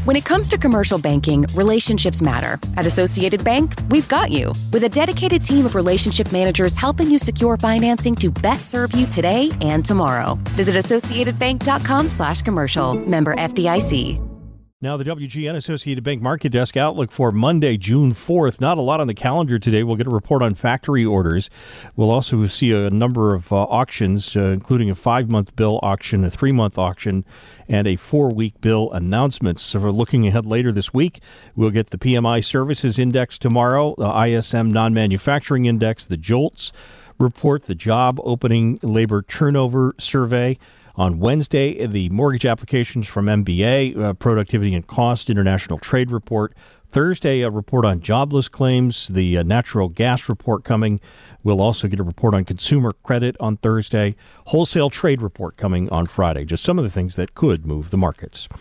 When it comes to commercial banking, relationships matter. At Associated Bank, we've got you. With a dedicated team of relationship managers helping you secure financing to best serve you today and tomorrow. Visit AssociatedBank.com/commercial. Member FDIC. Now the WGN Associated Bank Market Desk outlook for Monday, June 4th. Not a lot on the calendar today. We'll get a report on factory orders. We'll also see a number of auctions, including a 5-month bill auction, a 3-month auction, and a 4-week bill announcement. So we're looking ahead later this week. We'll get the PMI Services Index tomorrow, the ISM Non-Manufacturing Index, the JOLTS report, the Job Opening Labor Turnover Survey. On Wednesday, the mortgage applications from MBA, Productivity and Cost International Trade Report. Thursday, a report on jobless claims, the natural gas report coming. We'll also get a report on consumer credit on Thursday. Wholesale trade report coming on Friday. Just some of the things that could move the markets.